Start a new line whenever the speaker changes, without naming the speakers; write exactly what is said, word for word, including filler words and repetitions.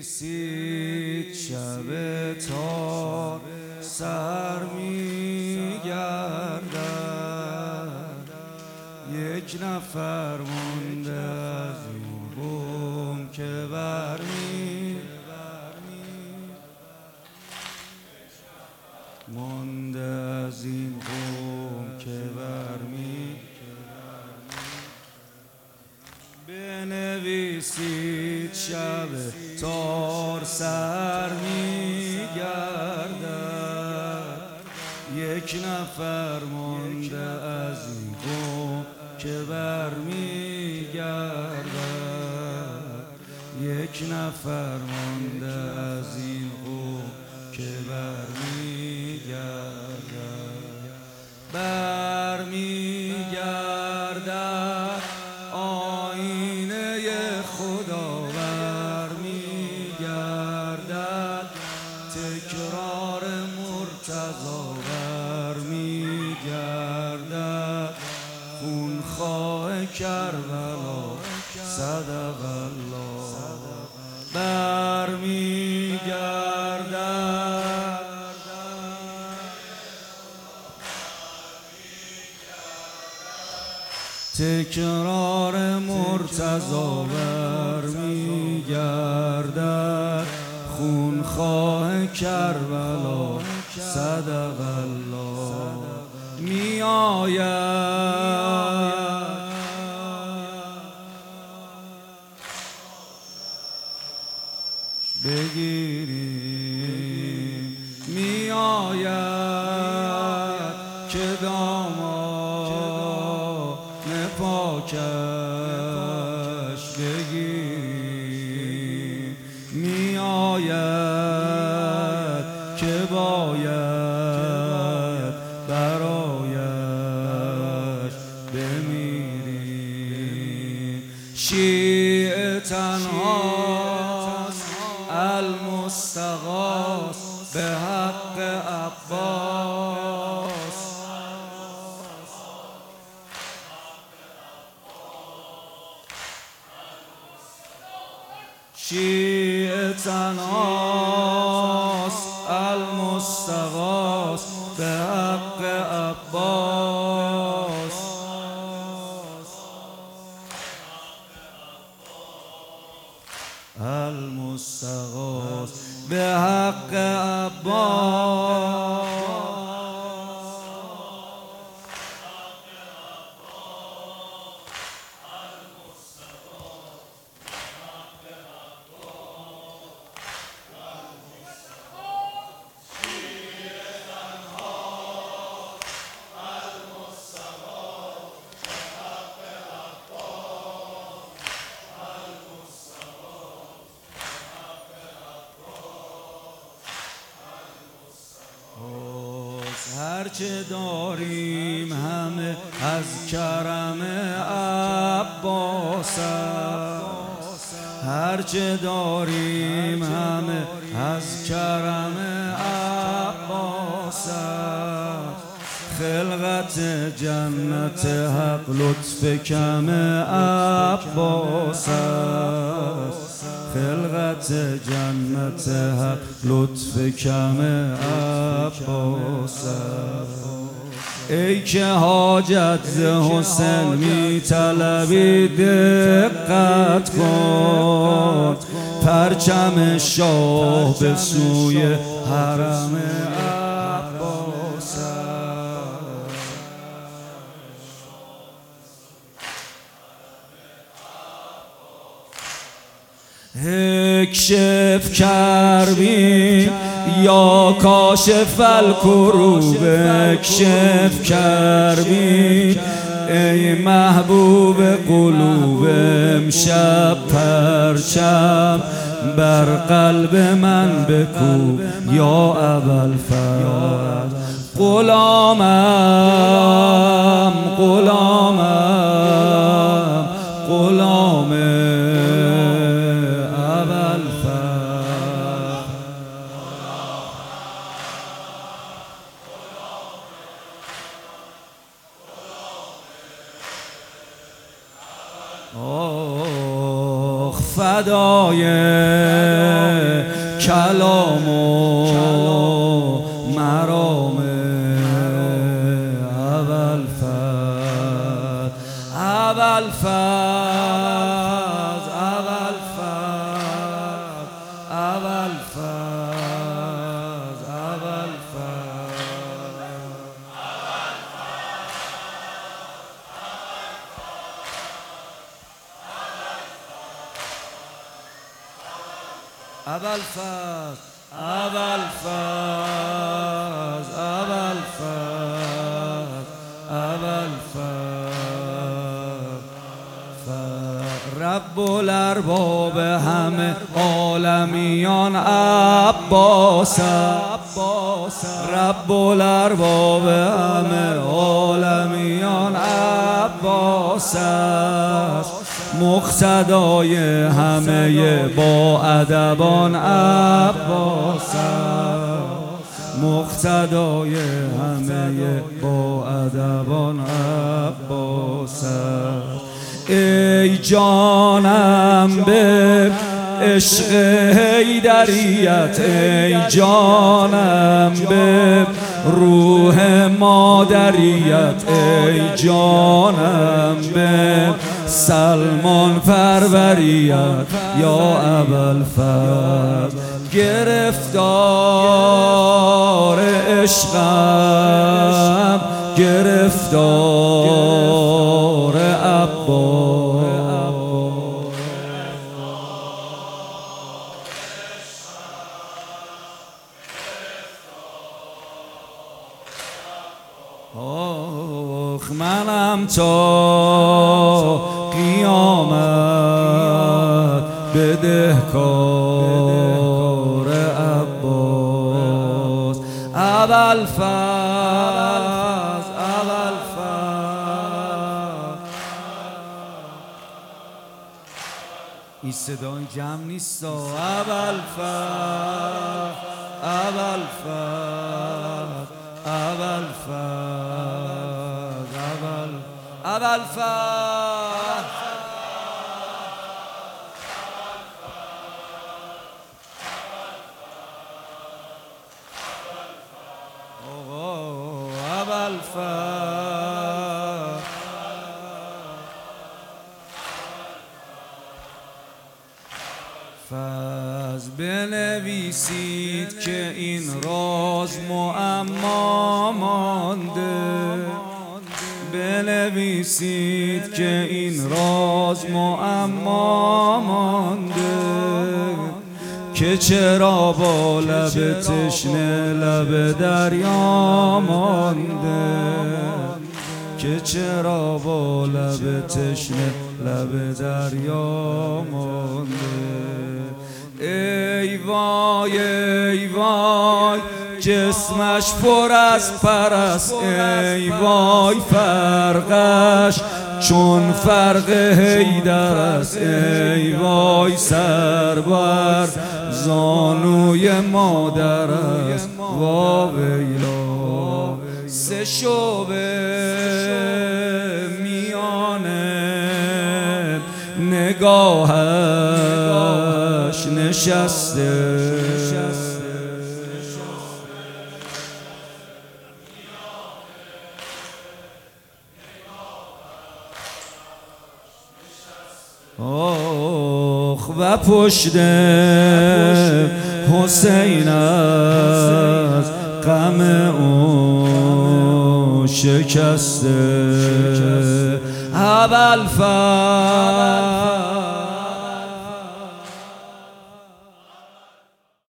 بنویسید شب تار سر میگردد، یک نفر مونده از این قوم که برمی مونده از این قوم که برمی بنویسید شب تار سر میگردد، یک نفر مونده از این قوم که برمیگردد، یک نفر مونده از این قوم که برمیگردد، برمیگردد آینه خدا برمیگردد، تکرار مرتضی برمیگردد، خونخواه کربلا صدق الله برمیگردد، تکرار مرتضی برمیگردد، خونخواه کربلا صدق الله می آید، بگیریم می آید که دامان پاکش بگیریم، می آید که باید برایش بمیریم، شیعه تنهاست المستغاث به حق عباس، شیعه تنهاست المستغاث به حق عباس، المستغاث به حق عباس، هرچه داریم همه از کرم عباس است، هرچه داریم همه از کرم عباس است، خلقت جنت حق لطف کم عباس است، خلقت جنت حق لطف کم عباس است، ای که حاجت ز حسین می طلبی دقت کن، پرچم شاه به سوی حرم عباس است، اکشف کربی یا کاشف الکروب، اکشف کربی ای محبوب قلوب، امشب پرچم بر قلب من بکوب یا ابوالفضل، غلامم غلامم غلام آخ صدای کلام و مرام ابوالفضل ابوالفضل ابوالفضل ابوالفضل ابوالفضل ابوالفضل ابوالفضل ابوالفضل رب الارباب همه عالمیان عباس رب الارباب همه عالمیان عباس مقتدای همه با ادبان عباس مقتدای همه با ادبان عباس ای جانم به عشق حیدریت ای جانم به روح مادریت ای جانم به سلمان پروریت یا ابوالفضل گرفتار عشقم گرفتار عباس آخ منم تا قیامت بدهکار عباس ابوالفضل ابوالفضل این صدای جمع نیست ابوالفضل ابوالفضل ابوالفضل ابوالفضل فضل بنویسید که این راز معما مانده بنویسید که این راز معما مانده که چرا با لب تشنه لب دریا مانده که چرا با لب تشنه لب دریا مانده ای وای ای وای جسمش پر از پرست ای وای فرقش چون فرق حیدر است ای وای سر بر زانوی مادر است وا ویلا سه شعبه میانه نگاهش نشسته آخ و پشت حسین از غم او شکسته ابوالفضل